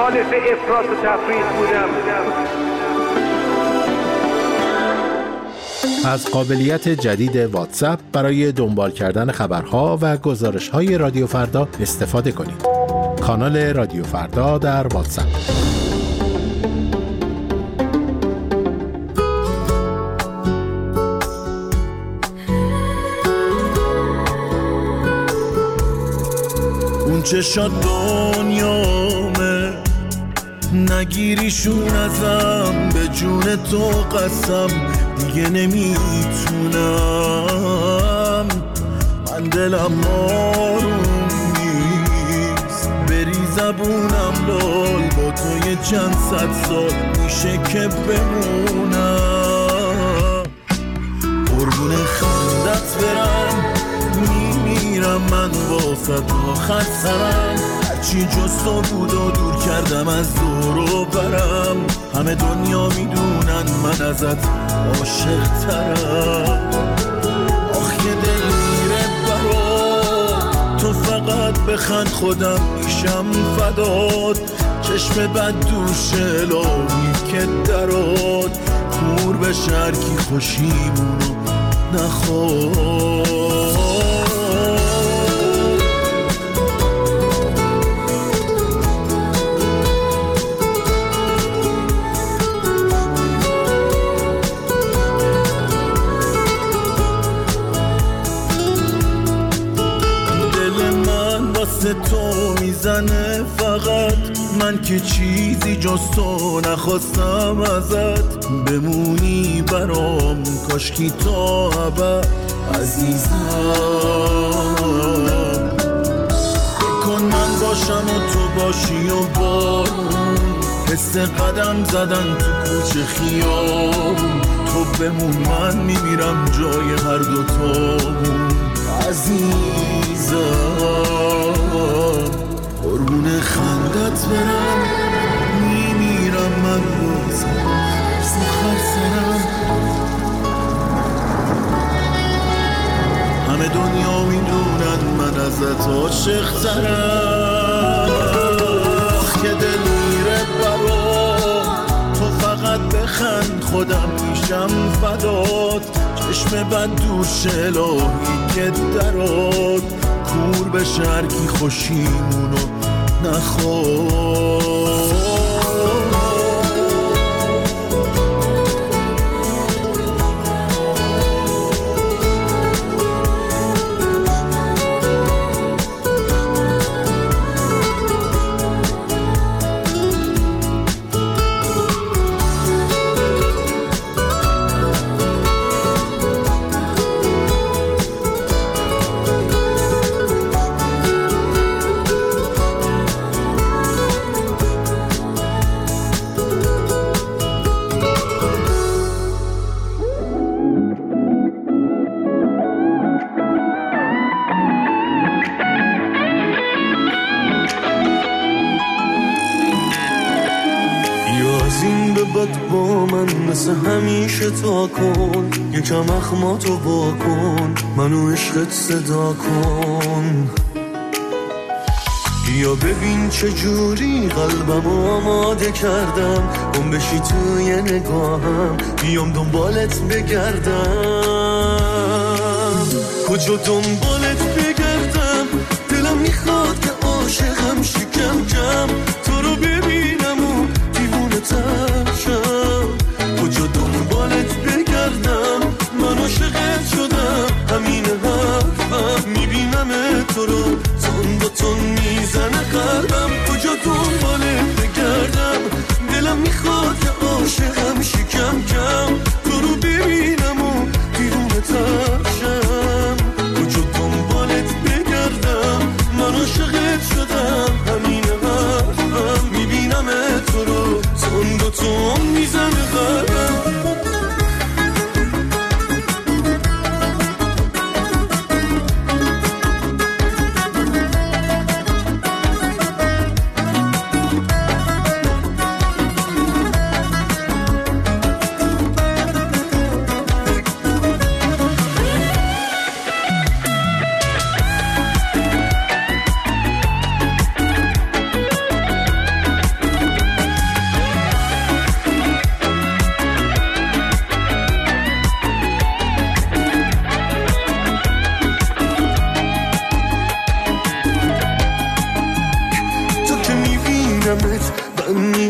مخالف افراط و تفریط بودم. از قابلیت جدید واتساپ برای دنبال کردن خبرها و گزارش‌های رادیو فردا استفاده کنید. کانال رادیو فردا در واتساپ. اون چشات دنیامه، نگیریشون ازم، به جون تو قسم دیگه نمیتونم. من دلم آروم نیست، بری زبونم لال، با تو یه چند صد سال میشه که بمونم. قربون خندت برم، میمیرم من واسه آخر سرم. هرچی جز تو بود و دور کردم از دور و برم. همه دنیا میدونن من ازت عاشق ترم. آخ یه دل میره برات، تو فقط بخند خودم میشم فدات. چشم بد دوش الهی که درات، کور به شرکی خوشیمونو نخواد. تو میزنه فقط، من که چیزی جز تو نخواستم ازت. بمونی برام کاشکی تا ابد عزیزم. بکن من باشم و تو باشی و بارون، حس قدم زدن تو کوچه خیابون. تو بمون من میمیرم جای هر دوتامون عزیزم. قربون خندت برم، میمیرم من روز سخر سرم. همه دنیا میدونن من ازت عاشق ترم. که دل میره برات، تو فقط بخند خودم میشم فدات. چشم بد دوش الهی که درات، کور به شرکی خوشیمونو نخواد. با من مثل همیشه تا کن، یکم اخماتو با کن، منو عشقت صدا کن. یا ببین چجوری قلبمو آماده کردم، گم بشی توی نگاهم، بیام دنبالت بگردم. کجا دنبالت بگردم، دلم میخواد که عاشقم شکم کم، تو رو ببینم و دیوونه تر شم. کجا دنبالت بگردم، من عاشقت شدم، همین حرفم، میبینم تو رو تون با تون میزنه قلبم. کجا دنبالت بگردم، دلم میخواد که عاشقم شکم کم، تو رو ببینم و دیوونه تر شم. کجا دنبالت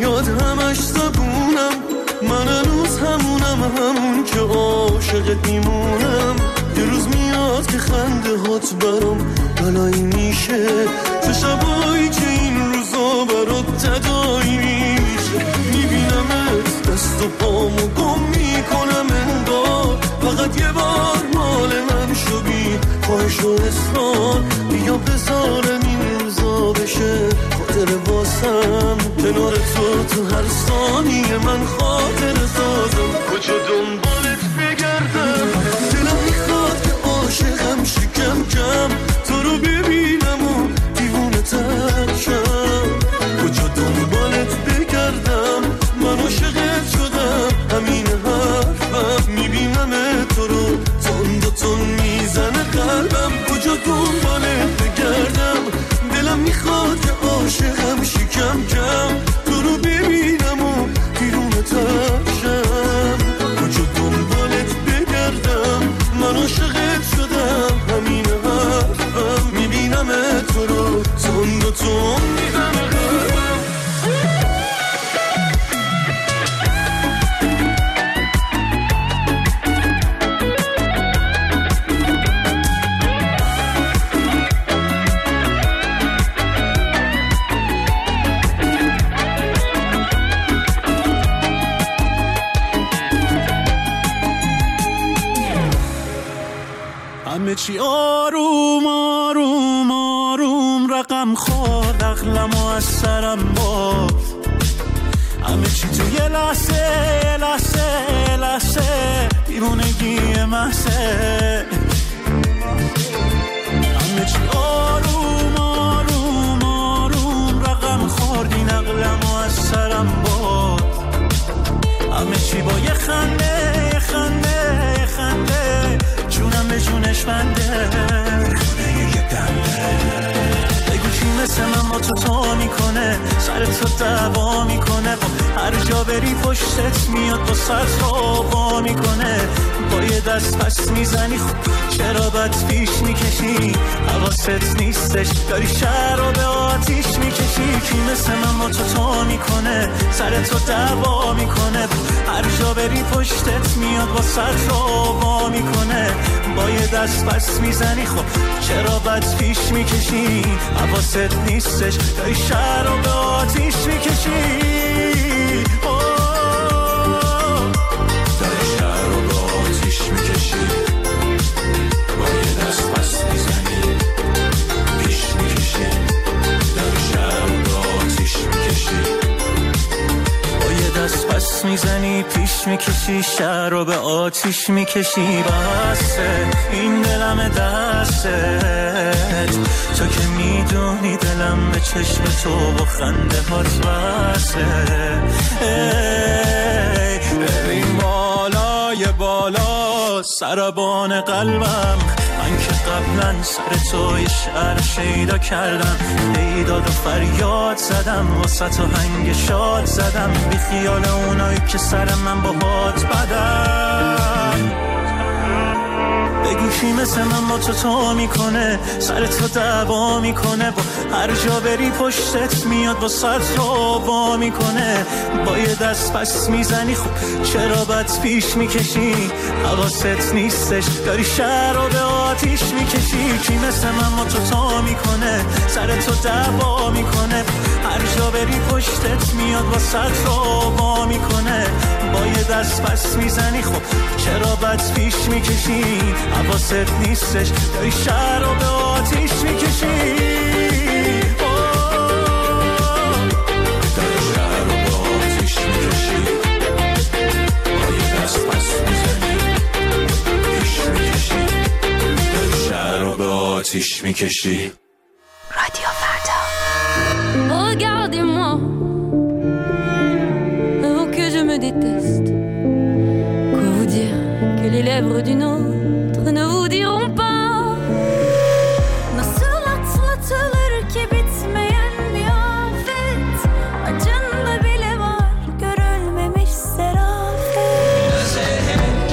بیاد همش زبونم، من هنوز همون که عاشقت میمونم. یه روز میاد که خنده هات برام بلایی میشه، چه شبایی که این روزا برات تدایی میشه. میبینمت دست و پامو گم میکنم انگار، فقط یه بار مال من شو بی خواهش و اصرار. بیا بذارم این روزا بشه خاطر واسم، کنار تو هر ثانیه من خاطر سازم. کجا دنبالت بگردم، دلم میخواد که عاشقم شکم کم، تو رو ببینم و دیوونه تر شم. کجا دنبالت بگردم، من عاشقت شدم، همین حرفم. میبینم تو رو تون میزنه قلبم. کجا دنبالت بگردم، دلم میخواد که عاشقم شکم کم، تو رو ببینم و دیوونه تر شم. کجا دنبالت بگردم، من عاشقت شدم، همین حرفم. میبینم تو رو تون میزنه قلبم. همه چی آروم آروم آروم رقم خورد، عقلمو از سرم برد. همه چی تو یه لحظه دیوونگی محضه. همه چی آروم آروم آروم رقم خورد، این عقلمو از سرم برد. همه چی با یه خنده جونم به جونش بنده. بگو کی مثل من با تو میکنه، سر تو دعوا میکنه، هر جا بری پشتت میاد با سر تو میکنه. با یه دست پس میزنی خب چرا بد پیش میکشی، حواست نیستش داری شهر رو به آتیش میکشی. کی مثل من با تو میکنه، سر تو دعوا میکنه، هر جا بری پشتت میاد با سر تو میکنه. با یه دست پس میزنی خب چرا بد پیش میکشی، حواست نیستش داری شهر رو به آتیش میکشی. داری شهر رو به آتیش میکشی، با یه دست پس میزنی پیش میکشی. داری شهر رو به آتیش میکشی، با یه دست پس میزنی پیش میکشی، شهر رو به آتیش میکشی. بسه این دلم دستت، تو که میدونی دلم به چشم تو با خنده هات بسه. ببین بالای بالا سربان قلبم، من که قبلا سر تو یه شعر شیدا کردم، پیداد و فریاد زدم، واسه تو هنگ شاد زدم، بی خیال اونایی که سر من با هات بدن. بگو کی مثل من با تو میکنه، سر تو دعوا میکنه، با هر جا بری پشتت میاد با سر تو میکنه. با یه دست پس میزنی خب چرا بد پیش میکشی، حواست نیستش داری شهر رو به آتیش میکشی. کی مثل من با تو میکنه، سر تو دعوا میکنه، هر جا بری پشتت میاد با سر تو میکنه. با یه دست پس میزنی خب چرا بد پیش میکشی، حواست نیستش داری شهر رو به آتیش میکشی. داری شهر رو به آتیش میکشی، با یه دست پس میزنی پیش میکشی. داری شهر رو به آتیش میکشی. رادیو فردا. Regardez-moi, oh que je me déteste. Quoi vous dire que les lèvres d'une autre ne vous diront pas. Nasıl atlatılır ki bitmeyen bir afet, acında bile var görülmemiş serafet.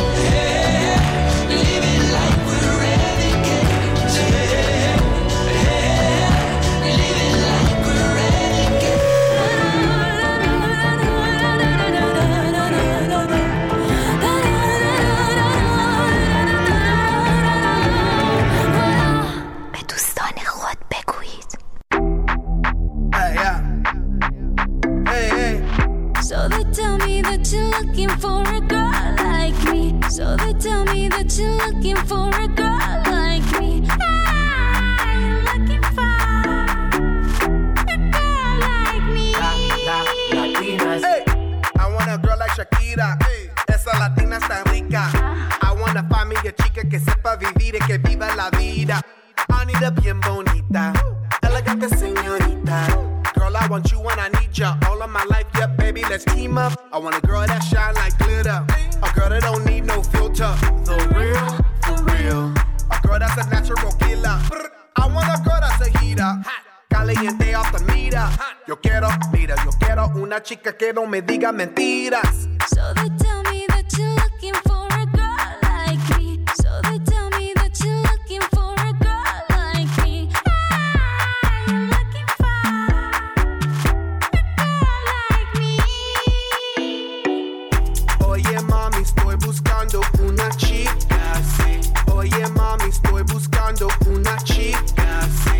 Living like we're renegades. they tell me that you're looking for a girl like me. So they tell me that you're looking for a girl like me. I'm looking for a girl like me. Latinas. Hey, I want a girl like Shakira. Hey, esa latina está rica. I wanna find me a chica que sepa vivir y que viva la vida. Anita bien bonita, elegante señorita. Girl, I want you and I need ya all of my life. Yeah, baby, let's team up. I want a girl that shine like glitter, a girl that don't need no filter. The real, for real. A girl that's a natural killer. I want a girl that's a heater, caliente off the meter. Yo quiero una chica que no me diga mentiras. So they tell me that you're looking for a girl like me. So they tell me that you're looking for a girl like me. I'm looking for a girl like me. Oye mami, estoy buscando una chica, sí. Oye mami, estoy buscando una chica, sí.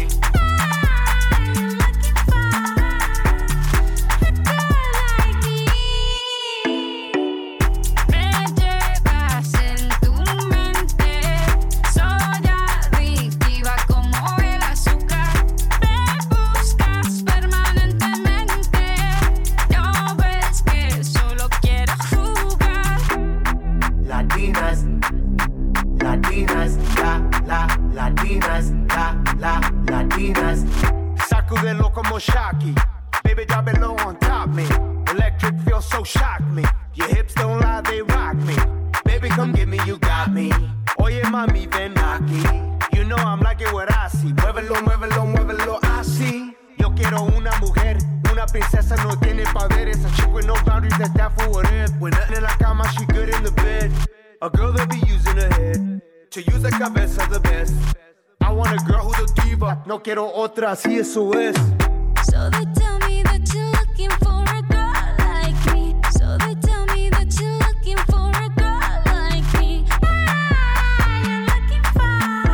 Latinas. Sacudelo como Shaki. Baby, drop it low on top me. Electric feels so shock me. Your hips don't lie, they rock me. Baby, come get me, you got me. Oye, mami, ven aquí. You know I'm liking what I see. Muévelo, muévelo, muévelo así. Yo quiero una mujer, una princesa, no tiene poderes. A chick with no boundaries, that's that for what if. When nothing in la cama, she good in the bed. A girl that be using her head to use the cabeza the best. I want a girl who's a diva. No quiero otra, así eso es. So they tell me that you're looking for a girl like me. So they tell me that you're looking for a girl like me. I'm looking for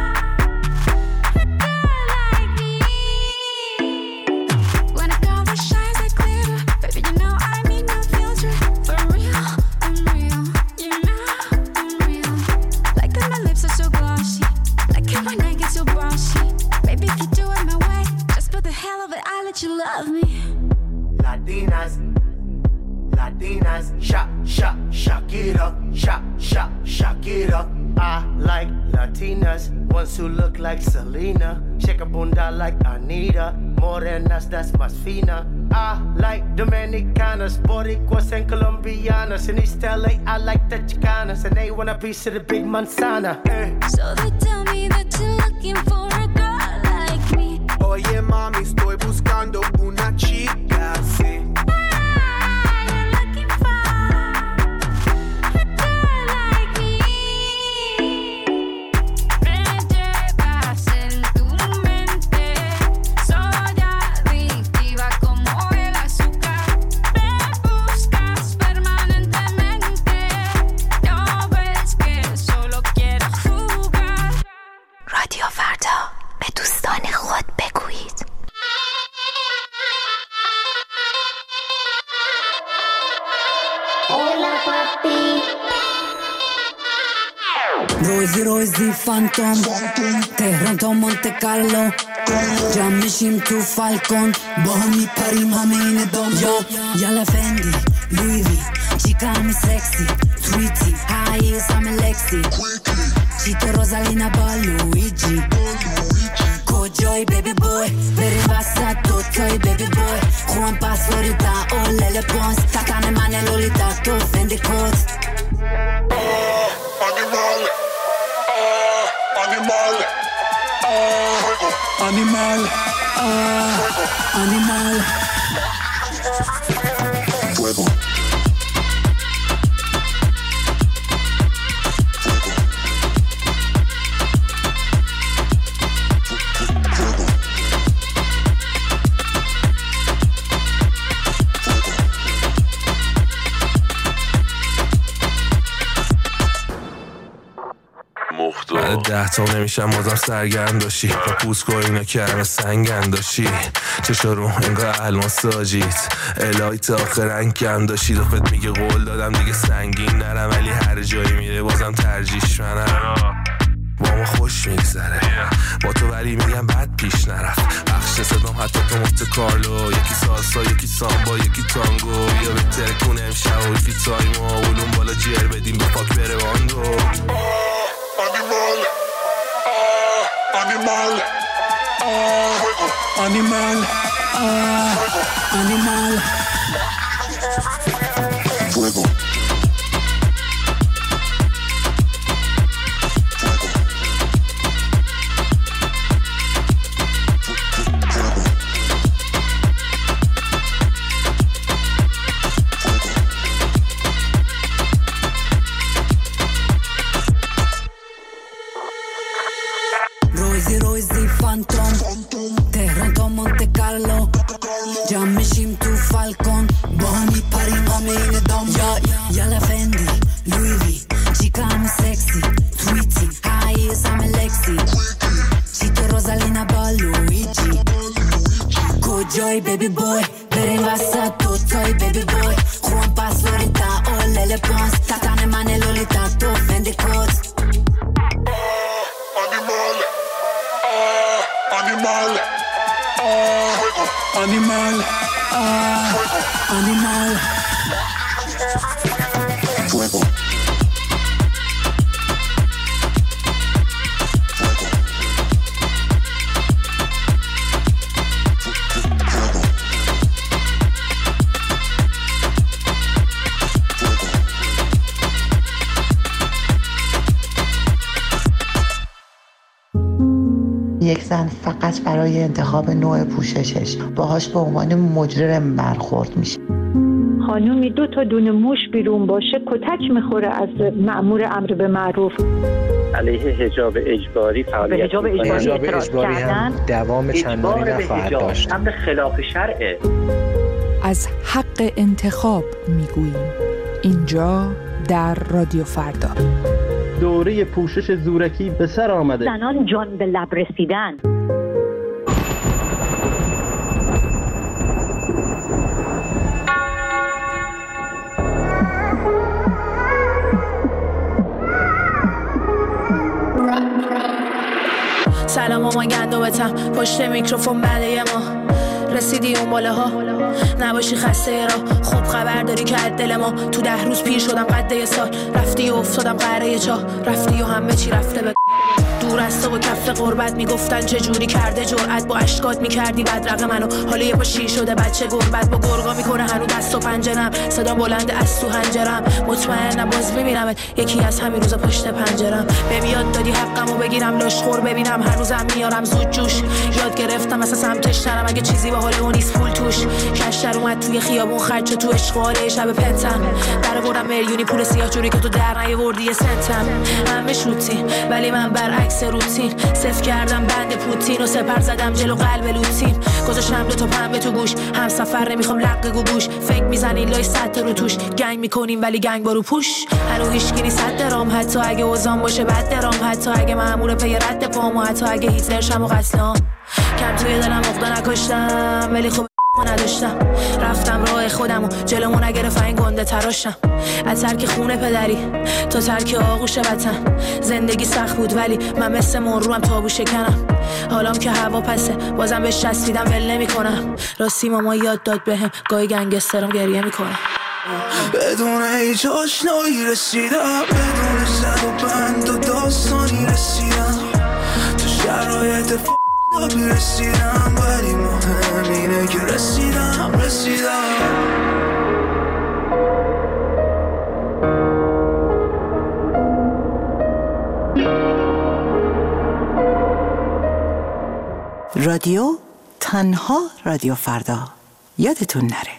a girl like me. When a girl that shines like glitter, baby, you know I need no filter. For real, I'm real. You know I'm real. Like that my lips are so glossy. Like it when I get so bossy. Baby, if you do it my way, just for the hell of it, I'll let you love me. Latinas, Shakira, Shakira. I like Latinas, ones who look like Selena. Shake a bunda like Anita, morenas, that's más fina. I like Dominicanas, Boricuas and Colombianas. In East LA, I like the Chicanas, and they want a piece of the big manzana. So they tell me that you're looking for a girl like me. Oye mami, estoy buscando una chica, sí. I'm looking for a girl like me. Me llevas en tu mente, soy adictiva como el azúcar. Me buscas permanentemente, no ves que solo quiero jugar. رادیو فردا، به دوستان خود بگویید. روزی فانتوم تهران تا مونت کارلو جمع میشیم تو فالکون با هم میپریم همه این دنیا یالا فندی لوی وی چیکا همی سکسی تویتی هاییز همه لکسی چیتو روزالینا با لویجی کجای بیبی بوی بریم وسط دوتای بیبی بوی خوان پاسوریتا اولل پونس تکن من لولیتا تو فندی کود Animal. Fuego. مختار بعد 10 تا نمیشم بازم سرگرم داشتی با پوست که اینا کرم سنگن داشتی چشا رو انگار الماس آجیت الهی تا آخر انگم داشتی دفت میگه قول دادم دیگه سنگین نرم ولی هر جایی میره بازم ترجیش منم با ما خوش میگذره با تو ولی میگم بد پیش نرفت بخش صدام حتی تو مفت کارلو یکی سالسا یکی سامبا یکی تانگو یا بهتره کنه امشب و یکی تایمو اولون بالا جیر بدیم به پاک بره باندو Animal, animal, animal, fuego. روزی فانتوم تهران تا مونته کارلو جمع میشیم تو فالکون با هم میپریم همه این دام یالا فندی لوی وی چیکا همه سکسی تویتی هاییز همه لکسی چی تو روزالینا با لویجی کجای بیبی بوی برین وسط تو تای بیبی بوی خوان پاس فلوریتا اولل پانس تاتان من لولیتا تو فندی کوت Animal, animal, animal, fuego. یک زن فقط برای انتخاب نوع پوششش باهاش به عنوان مجرم برخورد میشه. خانومی 2 تا دونه موش بیرون باشه کتک میخوره از مأمور امر به معروف. علیه حجاب اجباری فعالیت حجاب اجباری هم دوام چندانی نخواهد داشت. امر خلاف شرعه. از حق انتخاب میگوییم اینجا در رادیو فردا. دوره پوشش زورکی به سر آمده. زنان جان به لب رسیدن. سلام مامان گندومتم پشت میکروفون بعد ما رسیدی اون باله ها نباشی خسته را خوب خبر داری که از دل ما تو 10 روز پیر شدم قد یه سال رفتی و افتادم قره چاه رفتی و همه چی رفته به دور از تو و کف قربت میگفتن چه جوری کرده جرأت با اشکات میکردی بدرقه منو حالا یه پا شیر شده بچه گربت با گرگا میکنه هنو دست و پنجرم صدا بلند از تو هنجرم مطمئنم باز میبینمت یکی از همین روزا پشت پنجرم به یاد دادی حقمو بگیرم لاشخور ببینم هنوزم میارم زود جوش یاد گرفتم مثلا سمتش نرم اگه چیزی به حال اون نیست پول توش کشتر اومد توی خیابون خرج تو اشغال شب پنتم در بردم میلیونی پول سیاه جوری که تو در نیاوردی یه سنتم همه شوتی ولی من برعکس روتین صف کردم بند پوتین و سپر زدم جلو قلب لوتین گذاشتم 2 تا پنبه تو گوش هم سفر نمیخوام لقه گوش فکر میزنین لای 100 رو توش گنگ میکنیم ولی گنگ بارو پوش هنو هیچ کی نیست درام حتی اگه وزام باشه بد درام حتی اگه مأمور پی رد پامو حتی اگه هیتلر شم و قتلام کم توی دلم عقده نکشتم ولی خب نداشتم رفتم راه خودمو جلومو نگرفت این گنده تراشم از ترک خونه پدری تا ترک آغوش وطن زندگی سخت بود ولی من مثل مروم تابو شکنم حالام که هوا پسه بازم بهش چسبیدم ول نمی‌کنم راستی ماما یاد داد بهم گاهی گنگسترم گریه میکنم بدون هیچ آشنایی رسیدم بدون زد و بند و داستانی رسیدم تو شرایط آبی رسیدم ولی مهم اینه که رسیدم رادیو تنها رادیو فردا یادتون نره.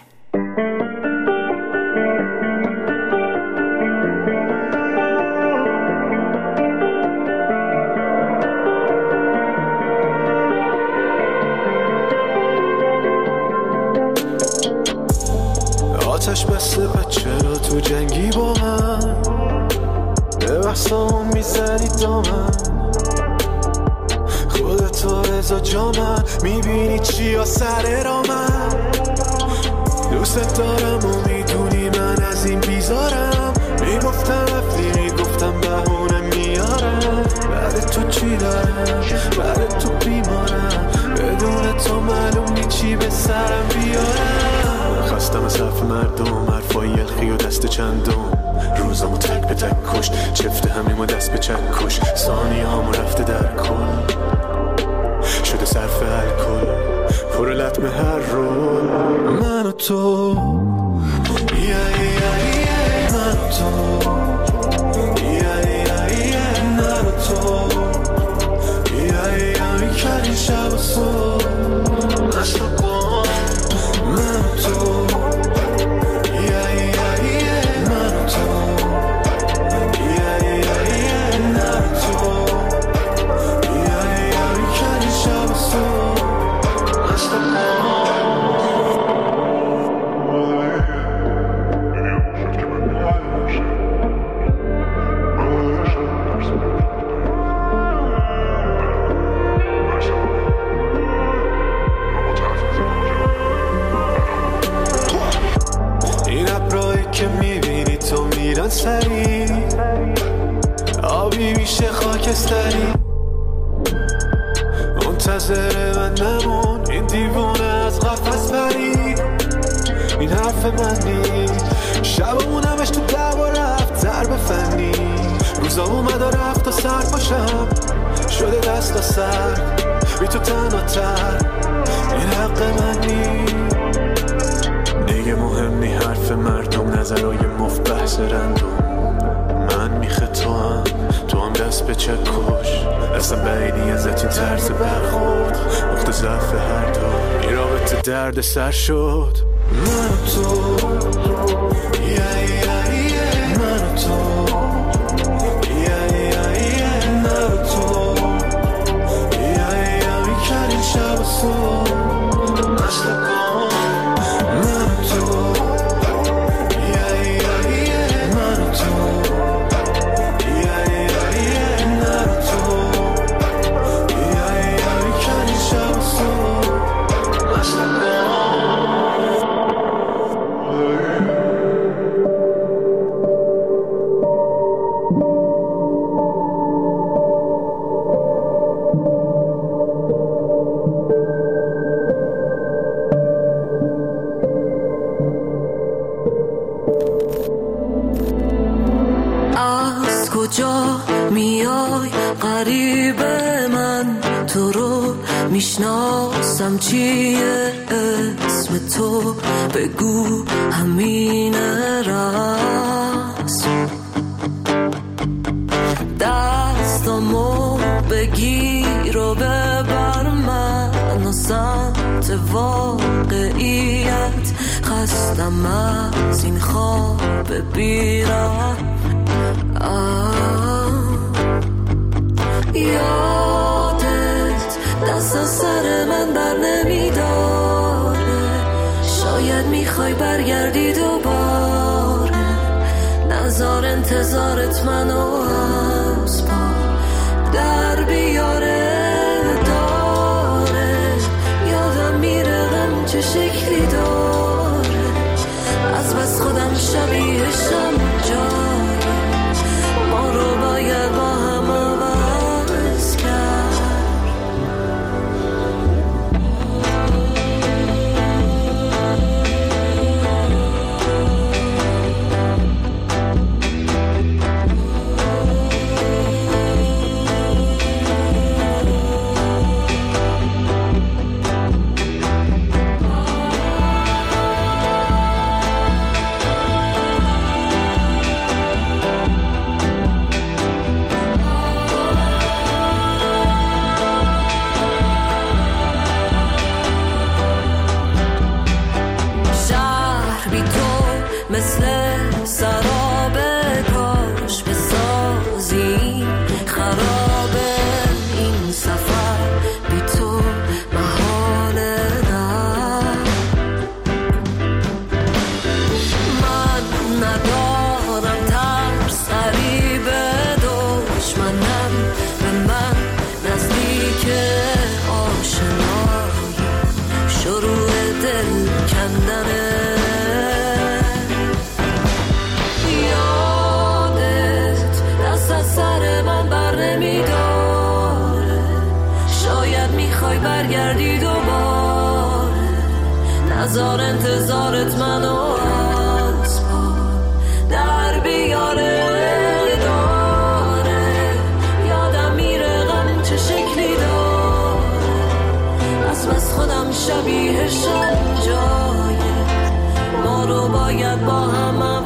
آتش بسته چرا تو جنگی با من به بحثام میزنی دامن تو ازا جامن میبینی چی ها سر را من دوست دارم و میدونی من از این بیزارم میگفتم رفتی میگفتم بهونه میارم بعد تو چی دارم بعد تو بیمارم بدون تو معلوم نی چی به سرم بیارم خواستم از حرف مردم حرفای یلخی و دست چندم روزامو تک به تک کش چفت همیم دست به چک کش ثانیه هامو رفته در کل شده صرف الکل پر لطمه هر رو من و تو من و تو من و تو میکردی شب و صبح نشتا کن من و تو سری آبی میشه خاکستری منتظر من نمون این دیوونه از قفس پرید این حرف من نیست شبمون همش تو دعوا رفت ضرب فنی روزا اومد و رفت و سر پاشم شده دست و سر بی تو تنها تر این حق من نیست دیگه مهم نی حرف مردم نظرهای مفت بحث رندوم من میخه تو هم دست به چک کش اصلا بعیدی ازت این طرز برخورد نقطه ضعف هر دو این رابطه درد سر شد من و تو من و تو من و تو میکردیم شب و صبح نشتا کن من و تو میشناسم چیه اسم تو بگو همینه راست دستامو بگیر و ببر من و سمت واقعیت خستم از این خواب بیرم یادت دست از سر من بر نمیداره شاید میخوای برگردی دوباره نظر انتظارت منو از پا در بیاره داره یادم میره غم چه شکلی داره از بس خودم شبیهشم جای ما رو باید با هم عوض کرد نزدیکه هزار انتظارت منو از پا در بیاره داره یادم میره غم چه شکلی داره از بس خودم شبیهشم جای ما رو باید با هم